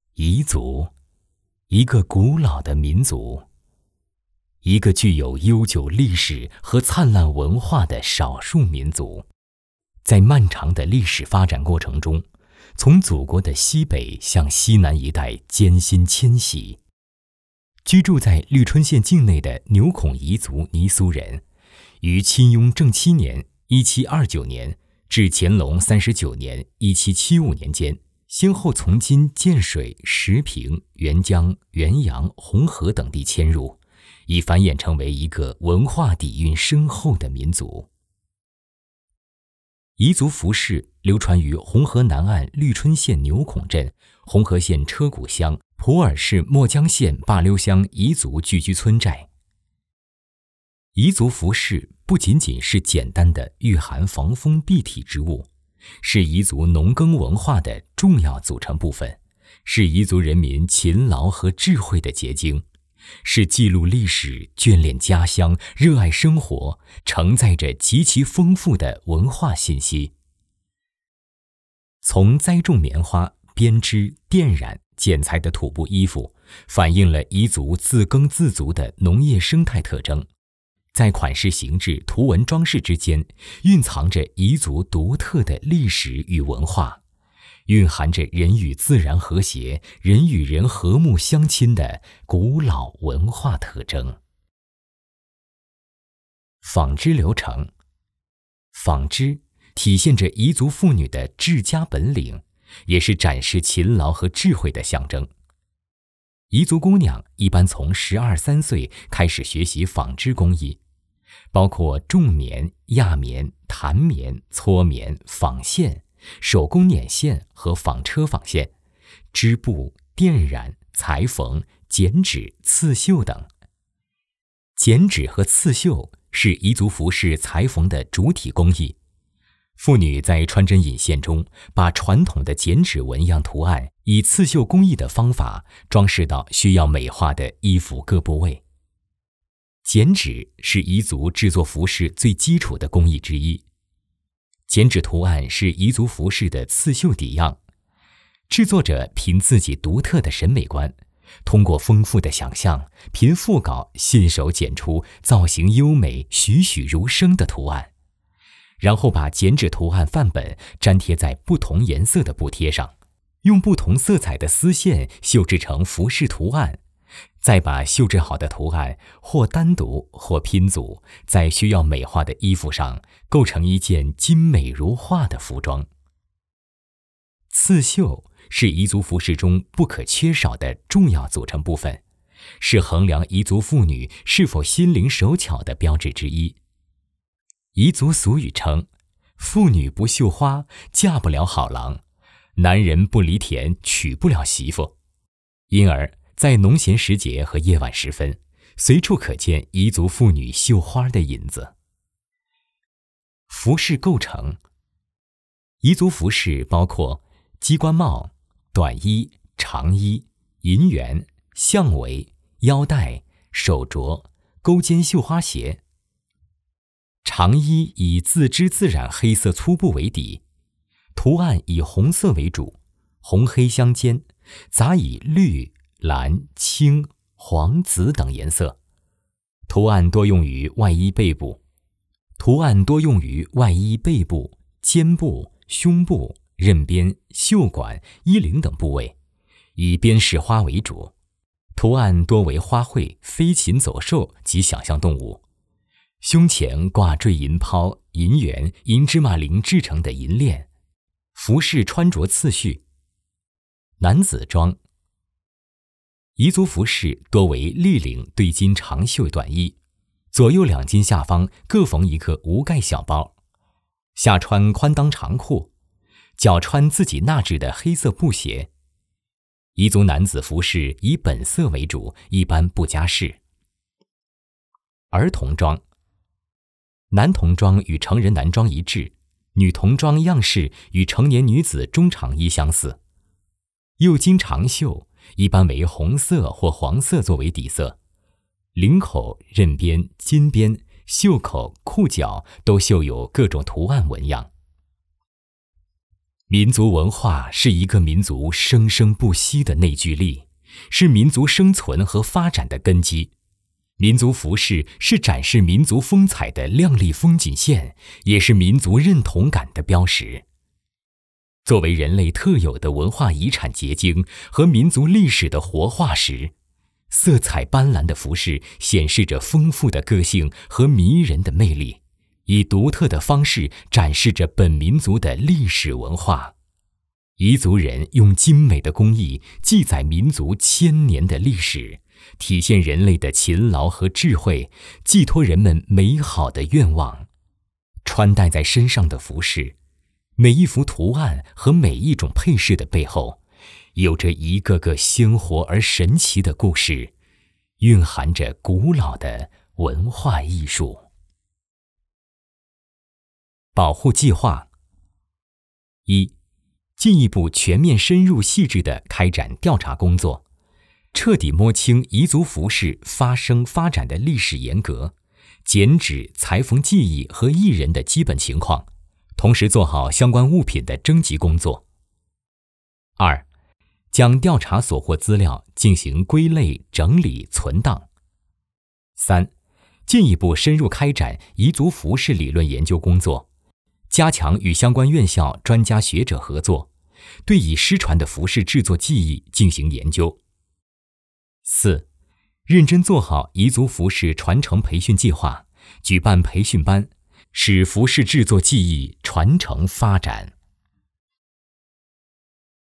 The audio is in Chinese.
彝族，一个古老的民族，一个具有悠久历史和灿烂文化的少数民族，在漫长的历史发展过程中，从祖国的西北向西南一带艰辛迁徙。居住在绿春县境内的牛孔彝族尼苏人，于钦雍正7年（1729年）至乾隆39年（1775年）间，先后从今建水、石屏、沅江、元阳、红河等地迁入，已繁衍成为一个文化底蕴深厚的民族。彝族服饰流传于红河南岸绿春县牛孔镇、红河县车谷乡、普洱市墨江县灞溜乡彝族聚居村寨。彝族服饰不仅仅是简单的御寒防风蔽体之物，是彝族农耕文化的重要组成部分，是彝族人民勤劳和智慧的结晶，是记录历史、眷恋家乡、热爱生活，承载着极其丰富的文化信息。从栽种棉花、编织、电染、剪裁的土布衣服，反映了彝族自耕自足的农业生态特征。在款式形制、图文装饰之间，蕴藏着彝族独特的历史与文化，蕴含着人与自然和谐、人与人和睦相亲的古老文化特征。纺织流程，纺织体现着彝族妇女的治家本领，也是展示勤劳和智慧的象征。彝族姑娘一般从12、13岁开始学习纺织工艺，包括种棉、压棉、弹棉、搓棉、纺线、手工捻线和纺车纺线、织布、电染、裁缝、剪纸、刺绣等。剪纸和刺绣是彝族服饰裁缝的主体工艺。妇女在穿针引线中，把传统的剪纸纹样图案以刺绣工艺的方法装饰到需要美化的衣服各部位。剪纸是彝族制作服饰最基础的工艺之一。剪纸图案是彝族服饰的刺绣底样，制作者凭自己独特的审美观，通过丰富的想象，凭腹稿信手剪出造型优美、栩栩如生的图案。然后把剪纸图案范本粘贴在不同颜色的布贴上，用不同色彩的丝线绣制成服饰图案，再把绣制好的图案或单独或拼组在需要美化的衣服上，构成一件精美如画的服装。刺绣是彝族服饰中不可缺少的重要组成部分，是衡量彝族妇女是否心灵手巧的标志之一。彝族俗语称，妇女不绣花，嫁不了好郎；男人不犁田，娶不了媳妇。因而，在农闲时节和夜晚时分，随处可见彝族妇女绣花的影子。服饰构成，彝族服饰包括鸡冠帽、短衣、长衣、银元、象围、腰带、手镯、钩肩绣花鞋。长衣以自织自染黑色粗布为底，图案以红色为主，红黑相间，杂以绿、蓝、青、黄、紫等颜色。图案多用于外衣背部，肩部、胸部、刃边、袖管、衣领等部位，以边饰花为主。图案多为花卉、飞禽走兽及想象动物。胸前挂坠银抛、银元、银芝麻绫制成的银链。服饰穿着次序。男子装，彝族服饰多为立领对襟长袖短衣，左右两襟下方各缝一个无盖小包，下穿宽裆长裤，脚穿自己纳制的黑色布鞋。彝族男子服饰以本色为主，一般不加饰。儿童装，男童装与成人男装一致，女童装样式与成年女子中长衣相似。右襟长袖一般为红色或黄色作为底色，领口、刃边、襟边、袖口、裤脚都绣有各种图案纹样。 民族文化是一个民族生生不息的内聚力，是民族生存和发展的根基。民族服饰是展示民族风采的亮丽风景线，也是民族认同感的标识。作为人类特有的文化遗产结晶和民族历史的活化石，色彩斑斓的服饰显示着丰富的个性和迷人的魅力，以独特的方式展示着本民族的历史文化。彝族人用精美的工艺记载民族千年的历史，体现人类的勤劳和智慧，寄托人们美好的愿望。穿戴在身上的服饰，每一幅图案和每一种配饰的背后，有着一个个鲜活而神奇的故事，蕴含着古老的文化艺术。保护计划一，进一步全面深入细致地开展调查工作，彻底摸清彝族服饰发生发展的历史沿革，剪纸、裁缝技艺和艺人的基本情况，同时做好相关物品的征集工作。二，将调查所获资料进行归类、整理、存档。三，进一步深入开展彝族服饰理论研究工作，加强与相关院校专家学者合作，对已失传的服饰制作技艺进行研究。四，认真做好彝族服饰传承培训计划，举办培训班，使服饰制作技艺传承发展。